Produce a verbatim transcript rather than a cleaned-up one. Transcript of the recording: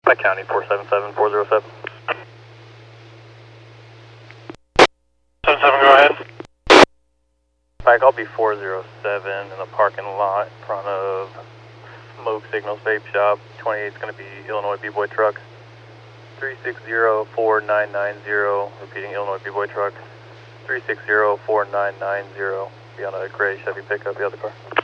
Pike County four seven seven four zero seven. seven seven, go ahead. Pike, I'll be four zero seven in the parking lot in front of Smoke Signals Vape Shop. twenty-eight is going to be Illinois B-Boy truck. three six zero four nine nine zero, repeating Illinois B-Boy truck. three six zero four nine nine zero, be on a gray Chevy pickup, the other car.